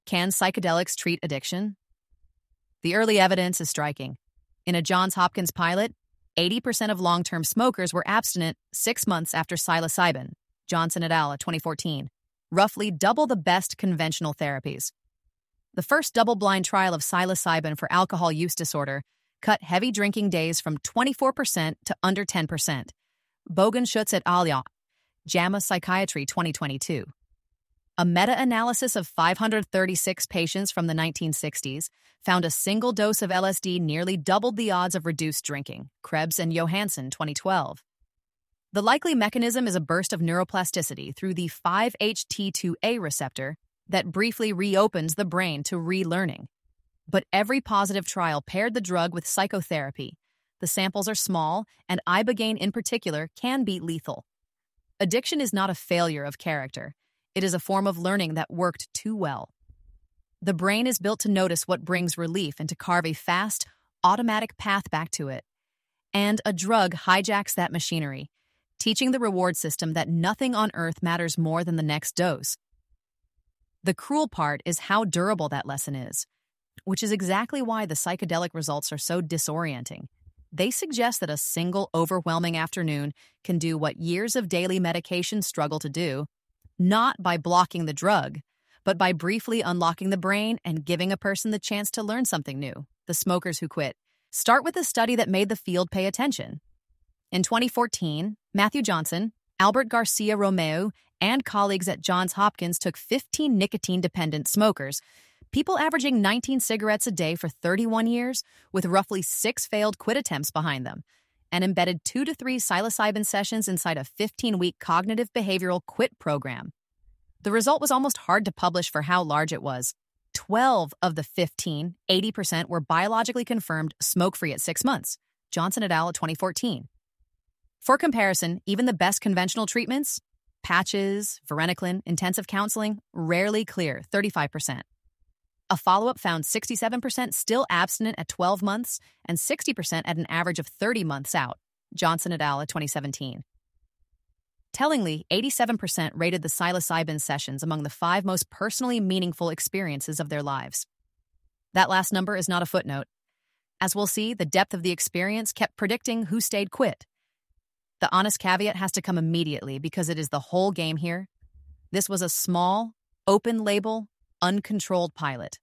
Can psychedelics treat addiction? The early evidence is striking. In a Johns Hopkins pilot, 80% of long-term smokers were abstinent 6 months after psilocybin, Johnson et al. 2014, roughly double the best conventional therapies. The first double-blind trial of psilocybin for alcohol use disorder cut heavy drinking days from 24% to under 10%. Bogenschutz et al. JAMA Psychiatry 2022. A meta-analysis of 536 patients from the 1960s found a single dose of LSD nearly doubled the odds of reduced drinking, Krebs and Johansson 2012. The likely mechanism is a burst of neuroplasticity through the 5-HT2A receptor that briefly reopens the brain to relearning. But every positive trial paired the drug with psychotherapy. The samples are small, and ibogaine in particular can be lethal. Addiction is not a failure of character. It is a form of learning that worked too well. The brain is built to notice what brings relief and to carve a fast, automatic path back to it. And a drug hijacks that machinery, teaching the reward system that nothing on earth matters more than the next dose. The cruel part is how durable that lesson is, which is exactly why the psychedelic results are so disorienting. They suggest that a single overwhelming afternoon can do what years of daily medication struggle to do, not by blocking the drug, but by briefly unlocking the brain and giving a person the chance to learn something new. The smokers who quit. Start with a study that made the field pay attention. In 2014, Matthew Johnson, Albert Garcia Romeo, and colleagues at Johns Hopkins took 15 nicotine-dependent smokers, people averaging 19 cigarettes a day for 31 years, with roughly 6 failed quit attempts behind them, and embedded 2 to 3 psilocybin sessions inside a 15-week cognitive behavioral quit program. The result was almost hard to publish for how large it was. 12 of the 15, 80%, were biologically confirmed smoke-free at 6 months, Johnson et al. 2014. For comparison, even the best conventional treatments, patches, varenicline, intensive counseling, rarely clear, 35%. A follow-up found 67% still abstinent at 12 months and 60% at an average of 30 months out, Johnson et al. 2017. Tellingly, 87% rated the psilocybin sessions among the 5 most personally meaningful experiences of their lives. That last number is not a footnote. As we'll see, the depth of the experience kept predicting who stayed quit. The honest caveat has to come immediately because it is the whole game here. This was a small, open-label, uncontrolled pilot.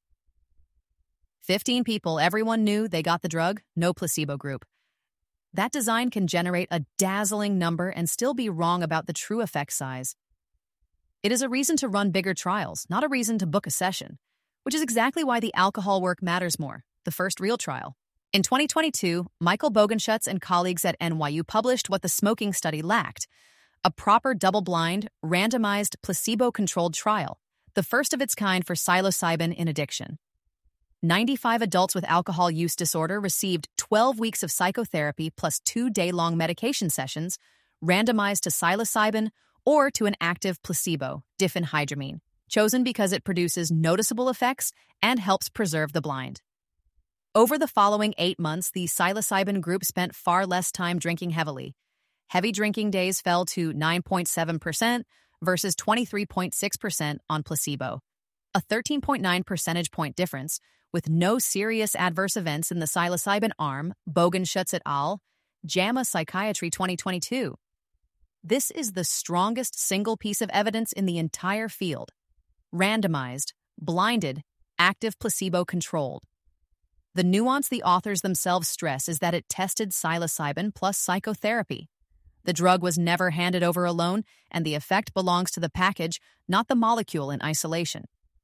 15 people, everyone knew they got the drug, no placebo group. That design can generate a dazzling number and still be wrong about the true effect size. It is a reason to run bigger trials, not a reason to book a session, which is exactly why the alcohol work matters more, the first real trial. In 2022, Michael Bogenschutz and colleagues at NYU published what the smoking study lacked, a proper double-blind, randomized, placebo-controlled trial, the first of its kind for psilocybin in addiction. 95 adults with alcohol use disorder received 12 weeks of psychotherapy plus 2 day-long medication sessions, randomized to psilocybin or to an active placebo, diphenhydramine, chosen because it produces noticeable effects and helps preserve the blind. Over the following 8 months, the psilocybin group spent far less time drinking heavily. Heavy drinking days fell to 9.7% versus 23.6% on placebo, a 13.9 percentage point difference, with no serious adverse events in the psilocybin arm, Bogenschutz et al., JAMA Psychiatry 2022. This is the strongest single piece of evidence in the entire field. Randomized, blinded, active placebo-controlled. The nuance the authors themselves stress is that it tested psilocybin plus psychotherapy. The drug was never handed over alone, and the effect belongs to the package, not the molecule in isolation.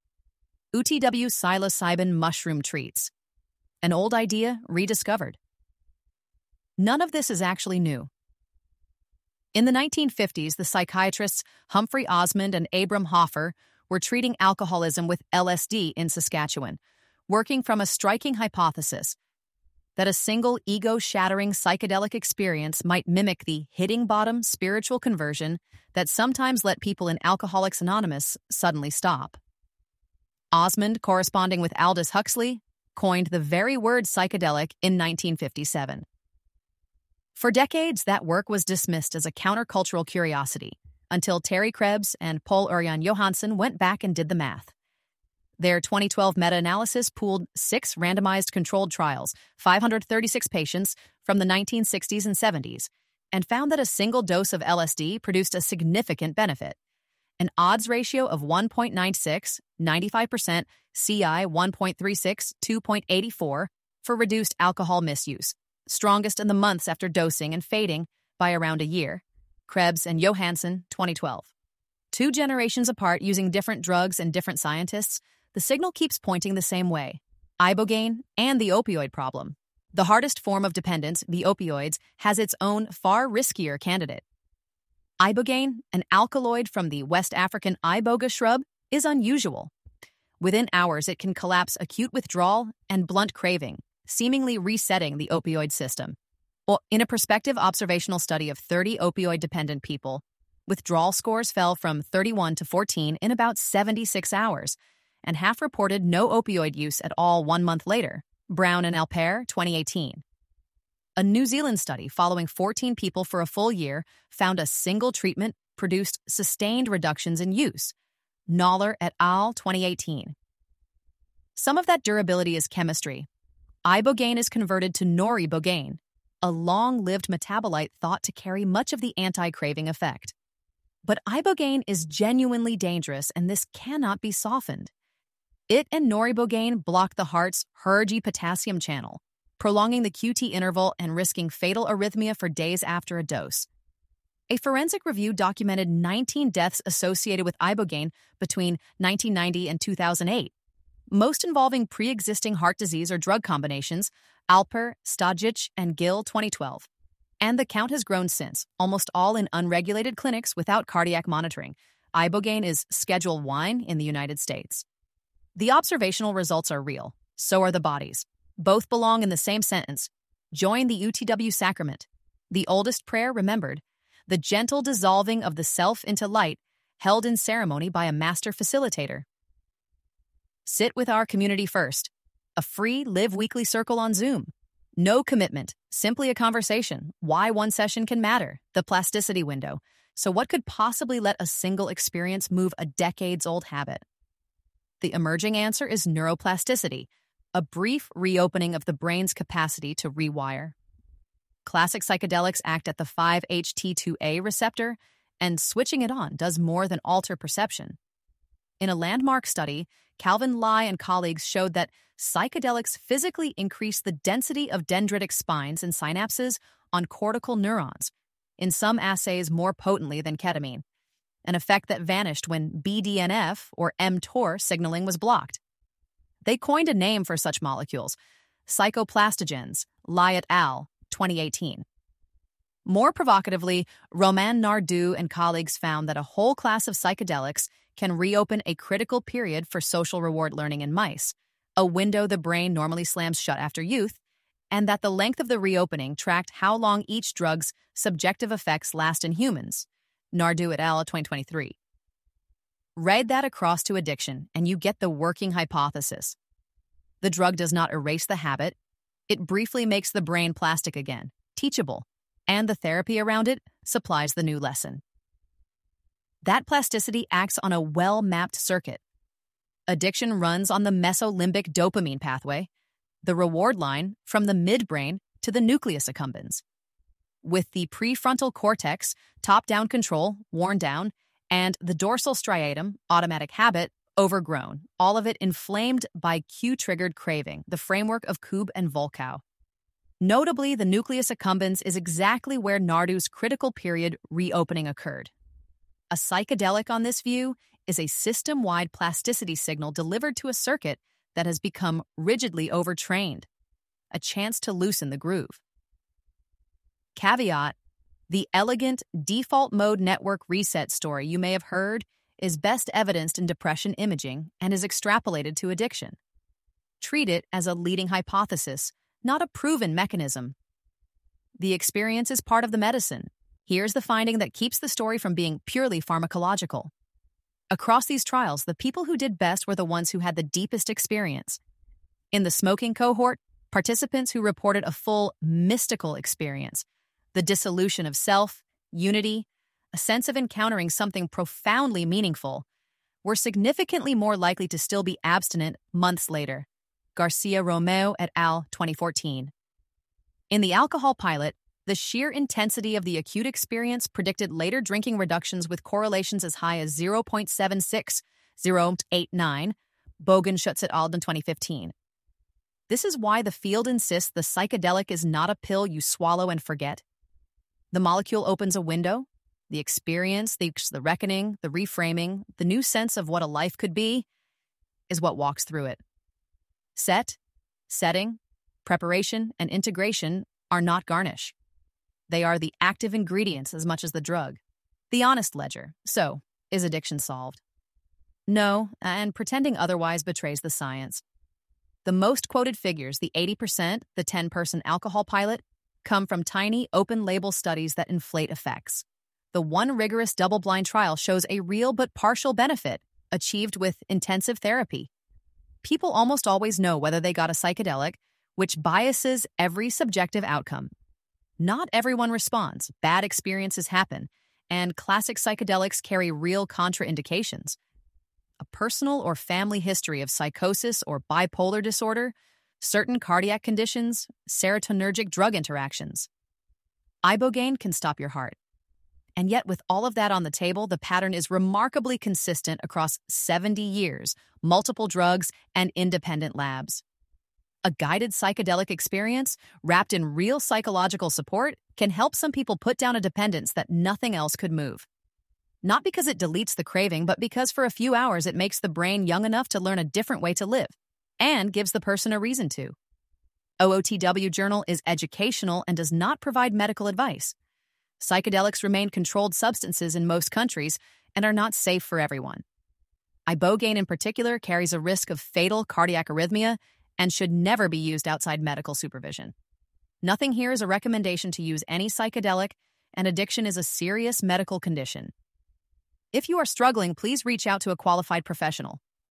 UTW psilocybin mushroom treats. An old idea rediscovered. None of this is actually new. In the 1950s, the psychiatrists Humphrey Osmond and Abram Hoffer were treating alcoholism with LSD in Saskatchewan, working from a striking hypothesis that a single ego-shattering psychedelic experience might mimic the hitting bottom spiritual conversion that sometimes let people in Alcoholics Anonymous suddenly stop. Osmond, corresponding with Aldous Huxley, coined the very word psychedelic in 1957. For decades, that work was dismissed as a countercultural curiosity, until Terry Krebs and Paul Ørjan Johansen went back and did the math. Their 2012 meta-analysis pooled 6 randomized controlled trials, 536 patients from the 1960s and 70s, and found that a single dose of LSD produced a significant benefit. An odds ratio of 1.96, 95%, CI 1.36, 2.84 for reduced alcohol misuse, strongest in the months after dosing and fading by around a year. Krebs and Johansson, 2012. 2 generations apart using different drugs and different scientists, the signal keeps pointing the same way: ibogaine and the opioid problem. The hardest form of dependence, the opioids, has its own far riskier candidate. Ibogaine, an alkaloid from the West African iboga shrub, is unusual. Within hours, it can collapse acute withdrawal and blunt craving, seemingly resetting the opioid system. Well, in a prospective observational study of 30 opioid-dependent people, withdrawal scores fell from 31 to 14 in about 76 hours, and half reported no opioid use at all 1 month later. Brown and Alper, 2018. A New Zealand study following 14 people for a full year found a single treatment produced sustained reductions in use. Noller et al., 2018. Some of that durability is chemistry. Ibogaine is converted to noribogaine, a long-lived metabolite thought to carry much of the anti-craving effect. But ibogaine is genuinely dangerous, and this cannot be softened. It and noribogaine block the heart's HERG potassium channel, prolonging the QT interval and risking fatal arrhythmia for days after a dose. A forensic review documented 19 deaths associated with ibogaine between 1990 and 2008, most involving pre-existing heart disease or drug combinations, Alper, Stajic, and Gill, 2012. And the count has grown since, almost all in unregulated clinics without cardiac monitoring. Ibogaine is Schedule 1 in the United States. The observational results are real. So are the bodies. Both belong in the same sentence. Join the UTW sacrament. The oldest prayer remembered. The gentle dissolving of the self into light, held in ceremony by a master facilitator. Sit with our community first. A free Live Weekly Circle on Zoom. No commitment, simply a conversation. Why one session can matter. The plasticity window. So what could possibly let a single experience move a decades-old habit? The emerging answer is neuroplasticity, a brief reopening of the brain's capacity to rewire. Classic psychedelics act at the 5-HT2A receptor, and switching it on does more than alter perception. In a landmark study, Calvin Lai and colleagues showed that psychedelics physically increase the density of dendritic spines and synapses on cortical neurons, in some assays more potently than ketamine, an effect that vanished when BDNF or mTOR signaling was blocked. They coined a name for such molecules, psychoplastogens, Lai et al., 2018. More provocatively, Romain Nardou and colleagues found that a whole class of psychedelics can reopen a critical period for social reward learning in mice, a window the brain normally slams shut after youth, and that the length of the reopening tracked how long each drug's subjective effects last in humans. Nardou et al., 2023. Read that across to addiction, and you get the working hypothesis. The drug does not erase the habit. It briefly makes the brain plastic again, teachable, and the therapy around it supplies the new lesson. That plasticity acts on a well-mapped circuit. Addiction runs on the mesolimbic dopamine pathway, the reward line from the midbrain to the nucleus accumbens. With the prefrontal cortex, top-down control, worn down, and the dorsal striatum, automatic habit, overgrown, all of it inflamed by cue-triggered craving, the framework of Koob and Volkow. Notably, the nucleus accumbens is exactly where Nardou's critical period reopening occurred. A psychedelic on this view is a system-wide plasticity signal delivered to a circuit that has become rigidly overtrained, a chance to loosen the groove. Caveat: the elegant default mode network reset story you may have heard is best evidenced in depression imaging and is extrapolated to addiction. Treat it as a leading hypothesis, not a proven mechanism. The experience is part of the medicine. Here's the finding that keeps the story from being purely pharmacological. Across these trials, the people who did best were the ones who had the deepest experience. In the smoking cohort, participants who reported a full mystical experience, the dissolution of self, unity, a sense of encountering something profoundly meaningful, were significantly more likely to still be abstinent months later. Garcia-Romeo et al., 2014. In the alcohol pilot, the sheer intensity of the acute experience predicted later drinking reductions with correlations as high as 0.76, 0.89, Bogen-Schutz et al. In 2015. This is why the field insists the psychedelic is not a pill you swallow and forget. The molecule opens a window. The experience, the reckoning, the reframing, the new sense of what a life could be is what walks through it. Setting, preparation, and integration are not garnish. They are the active ingredients as much as the drug. The honest ledger. So, is addiction solved? No, and pretending otherwise betrays the science. The most quoted figures, the 80%, the 10-person alcohol pilot, come from tiny, open-label studies that inflate effects. The one rigorous double-blind trial shows a real but partial benefit, achieved with intensive therapy. People almost always know whether they got a psychedelic, which biases every subjective outcome. Not everyone responds, bad experiences happen, and classic psychedelics carry real contraindications. A personal or family history of psychosis or bipolar disorder, certain cardiac conditions, serotonergic drug interactions. Ibogaine can stop your heart. And yet, with all of that on the table, the pattern is remarkably consistent across 70 years, multiple drugs, and independent labs. A guided psychedelic experience, wrapped in real psychological support, can help some people put down a dependence that nothing else could move. Not because it deletes the craving, but because for a few hours it makes the brain young enough to learn a different way to live, and gives the person a reason to. OOTW Journal is educational and does not provide medical advice. Psychedelics remain controlled substances in most countries and are not safe for everyone. Ibogaine in particular carries a risk of fatal cardiac arrhythmia and should never be used outside medical supervision. Nothing here is a recommendation to use any psychedelic, and addiction is a serious medical condition. If you are struggling, please reach out to a qualified professional.